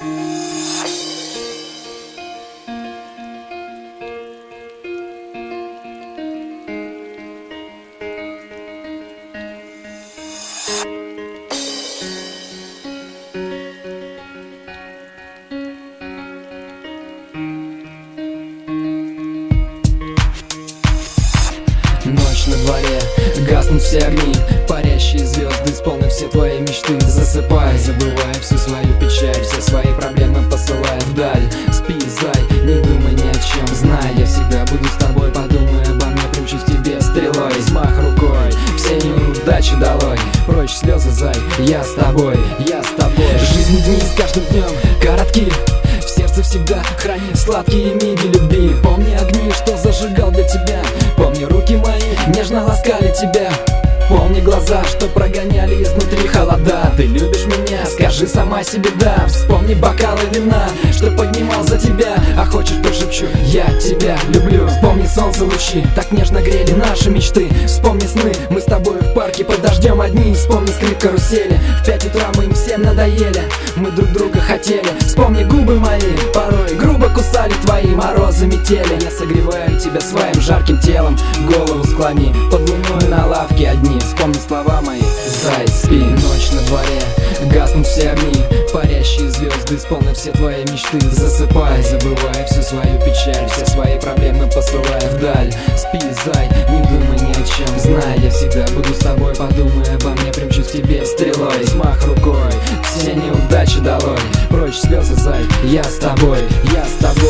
Ночь на дворе, гаснут все огни, парящие звезды, исполнив все твои мечты. Засыпай, забывай всю свою печаль, все свои проблемы посылай вдаль. Спи, зай, не думай ни о чем, знай, я всегда буду с тобой. Подумай обо мне, примчусь к тебе стрелой. Взмах рукой, все неудачи долой, прочь слезы, зай, я с тобой, я с тобой. Жизнь дни с каждым днем коротки, в сердце всегда храни сладкие миги любви. Помни огни, что зажигал для тебя, помни руки мои, нежно ласкали тебя. Помни глаза, что прогоняли изнутри холода. Ты любишь меня, скажи сама себе да. Вспомни бокалы вина, что поднимал за тебя. А хочешь, прошепчу, я тебя люблю. Вспомни солнце лучи, так нежно грели наши мечты. Вспомни сны, мы с тобой в парке под дождем одни. Вспомни скрип карусели, в 5 утра мы им всем надоели. Мы друг друга хотели. Вспомни губы мои, порой грубо кусали твои морозы метели. Я согреваю тебя своим жарким телом, голову склони под луной на лавке одни. Вспомни слова мои, зай, спи. Ночь на дворе, гаснут все огни, парящие звезды, исполнив все твои мечты. Засыпай, забывай всю свою печаль, все свои проблемы посылай вдаль. Спи, зай, не думай ни о чем, знай, я всегда буду с тобой. Подумай обо мне, примчусь к тебе стрелой. Взмах рукой, все неудачи долой, прочь слезы, зай, я с тобой, я с тобой.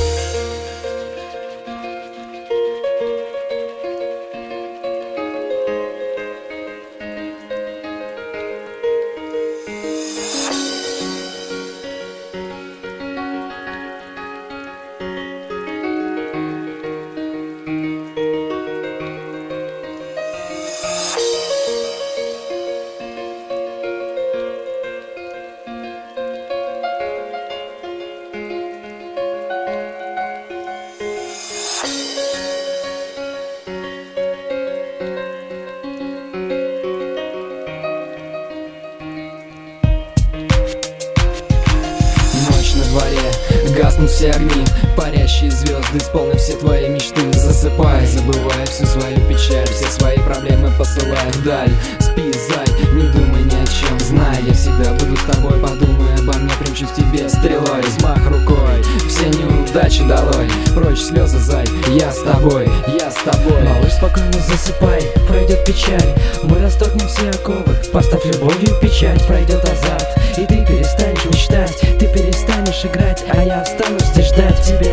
Гаснут все огни, парящие звезды, исполнив все твои мечты. Засыпай, забывай всю свою печаль, все свои проблемы посылай вдаль. Спи, зай, не думай ни о чем, знай, я всегда буду с тобой. Подумай обо мне, примчусь к тебе стрелой. Взмах рукой, все неудачи долой, прочь слезы, зай, я с тобой, я с тобой. Малыш, спокойно засыпай, пройдет печаль, мы расторгнем все оковы. Поставь любовью печать, пройдет азарт, и ты перестанешь мечтать. Ты перестанешь играть, а я останусь здесь ждать тебя.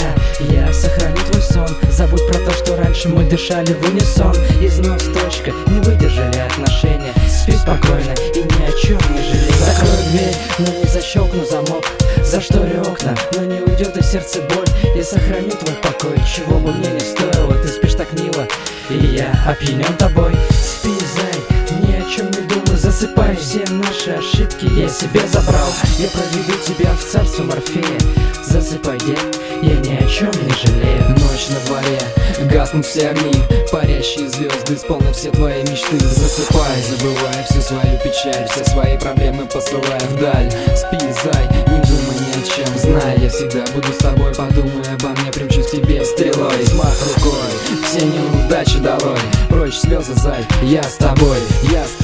Я сохраню твой сон. Забудь про то, что раньше мы дышали в унисон. Износ, точка, не выдержали отношения. Спи спокойно и ни о чем не жалей. Закрою дверь, но не защелкну замок. Зашторю окна, но не уйдет из сердца боль. Я сохраню твой покой, чего бы мне не стоило. Ты спишь так мило, и я опьянен тобой. Спи, зай, ни о чем не думай. Засыпай, все наши ошибки я себе забрал. Я проведу тебя в царство Морфея. Засыпай, дед, я ни о чем не жалею. Ночь на дворе, гаснут все огни, парящие звезды, исполнив все твои мечты. Засыпай, забывай всю свою печаль, все свои проблемы посылай вдаль. Спи, зай, не думай ни о чем, знай, я всегда буду с тобой. Подумай обо мне, примчусь к тебе стрелой. Взмах рукой, все неудачи долой, прочь слезы, зай, я с тобой, я с тобой.